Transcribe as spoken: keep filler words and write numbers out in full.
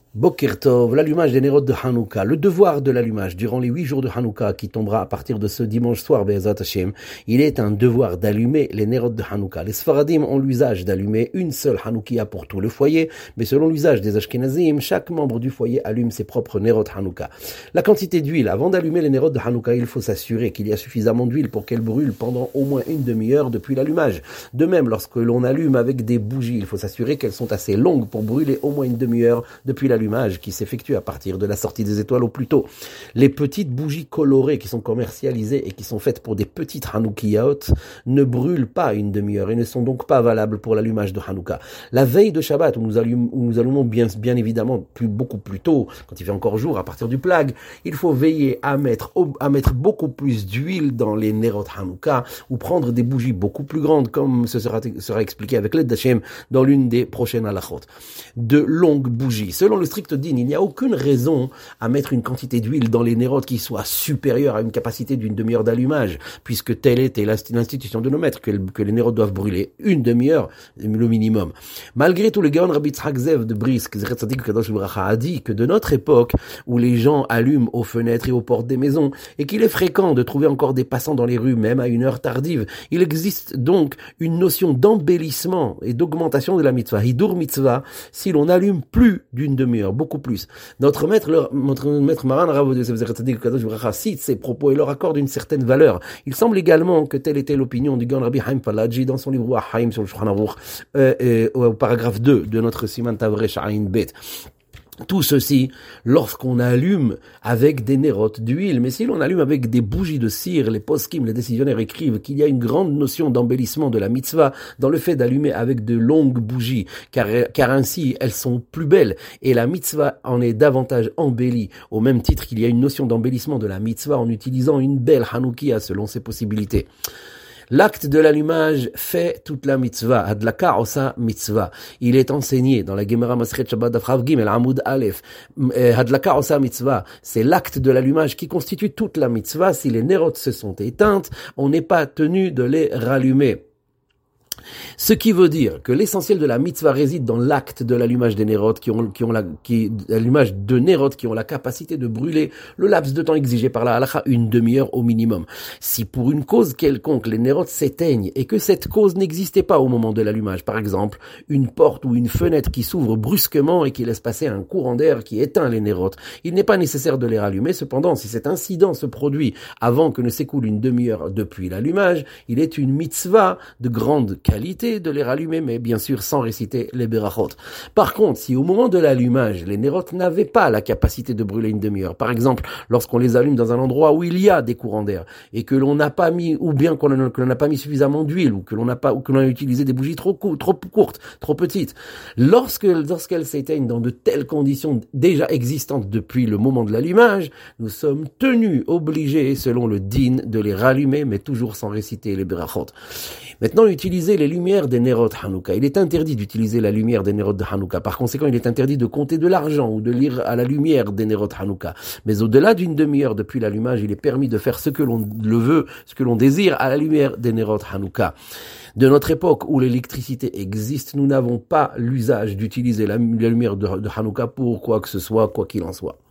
Boker Tov, l'allumage des Nerot de Hanouka, le devoir de l'allumage durant les huit jours de Hanouka qui tombera à partir de ce dimanche soir, Be'ezrat Hashem, il est un devoir d'allumer les Nerot de Hanouka. Les Sfaradim ont l'usage d'allumer une seule Hanoukia pour tout le foyer, mais selon l'usage des Ashkenazim, chaque membre du foyer allume ses propres Nerot Hanouka. La quantité d'huile, avant d'allumer les Nerot de Hanouka, il faut s'assurer qu'il y a suffisamment d'huile pour qu'elle brûle pendant au moins une demi-heure depuis l'allumage. De même, lorsque l'on allume avec des bougies, il faut s'assurer qu'elles sont assez longues pour brûler au moins une demi-heure depuis l'allumage. Allumage qui s'effectue à partir de la sortie des étoiles au plus tôt. Les petites bougies colorées qui sont commercialisées et qui sont faites pour des petites Hanoukiyot ne brûlent pas une demi-heure et ne sont donc pas valables pour l'allumage de Hanouka. La veille de Shabbat, où nous, allum, où nous allumons bien, bien évidemment plus, beaucoup plus tôt, quand il fait encore jour, à partir du plag, il faut veiller à mettre, à mettre beaucoup plus d'huile dans les Nerot Hanouka ou prendre des bougies beaucoup plus grandes, comme ce sera, sera expliqué avec l'aide d'Hachem dans l'une des prochaines halachot. De longues bougies. Selon le strict din, il n'y a aucune raison à mettre une quantité d'huile dans les nérotes qui soit supérieure à une capacité d'une demi-heure d'allumage, puisque telle était l'institution de nos maîtres, que, que les nérotes doivent brûler une demi-heure, le minimum. Malgré tout, le Gaon Rabbi Tzchak Zev de Brisk a dit que de notre époque, où les gens allument aux fenêtres et aux portes des maisons, et qu'il est fréquent de trouver encore des passants dans les rues, même à une heure tardive, il existe donc une notion d'embellissement et d'augmentation de la mitzvah, hidur mitzvah, si l'on allume plus d'une demi-heure, beaucoup plus. Notre maître, leur, notre maître Maran Rav Yosef Zecher Tzadik Kadosh V'Racha cite ces propos et leur accorde une certaine valeur. Il semble également que telle était l'opinion du Gaon Rabbi Haim Palaji dans son livre Haim sur le Shulchan Aruch, euh, euh, au paragraphe deux de notre Siman Tavresh Ayin Bet. Tout ceci lorsqu'on allume avec des nérotes d'huile, mais si l'on allume avec des bougies de cire, les poskim, les décisionnaires écrivent qu'il y a une grande notion d'embellissement de la mitzvah dans le fait d'allumer avec de longues bougies, car, car ainsi elles sont plus belles et la mitzvah en est davantage embellie, au même titre qu'il y a une notion d'embellissement de la mitzvah en utilisant une belle Hanoukia selon ses possibilités. L'acte de l'allumage fait toute la mitzvah. Hadlaka osa mitzvah. Il est enseigné dans la Gemara Masechet Shabbat Daf Rav Gimel Amud Aleph. Hadlaka osa mitzvah. C'est l'acte de l'allumage qui constitue toute la mitzvah. Si les nérotes se sont éteintes, on n'est pas tenu de les rallumer. Ce qui veut dire que l'essentiel de la mitzvah réside dans l'acte de l'allumage des nérotes qui ont, qui ont la, qui, l'allumage de nérotes qui ont la capacité de brûler le laps de temps exigé par la halakha, une demi-heure au minimum. Si pour une cause quelconque les nérotes s'éteignent et que cette cause n'existait pas au moment de l'allumage, par exemple, une porte ou une fenêtre qui s'ouvre brusquement et qui laisse passer un courant d'air qui éteint les nérotes, il n'est pas nécessaire de les rallumer. Cependant, si cet incident se produit avant que ne s'écoule une demi-heure depuis l'allumage, il est une mitzvah de grande qualité de les rallumer, mais bien sûr sans réciter les berachot. Par contre, si au moment de l'allumage, les nérotes n'avaient pas la capacité de brûler une demi-heure, par exemple, lorsqu'on les allume dans un endroit où il y a des courants d'air, et que l'on n'a pas mis, ou bien qu'on n'a pas mis suffisamment d'huile, ou que l'on n'a pas, ou que l'on a utilisé des bougies trop, cou- trop courtes, trop petites, lorsque, lorsqu'elles s'éteignent dans de telles conditions déjà existantes depuis le moment de l'allumage, nous sommes tenus, obligés, selon le din, de les rallumer, mais toujours sans réciter les berachot. Maintenant, utiliser les lumières des Nerot Hanouka. Il est interdit d'utiliser la lumière des Nerot de Hanouka. Par conséquent, il est interdit de compter de l'argent ou de lire à la lumière des Nerot Hanouka. Mais au-delà d'une demi-heure depuis l'allumage, il est permis de faire ce que l'on le veut, ce que l'on désire à la lumière des Nerot Hanouka. De notre époque où l'électricité existe, nous n'avons pas l'usage d'utiliser la, la lumière de, de Hanouka pour quoi que ce soit, quoi qu'il en soit.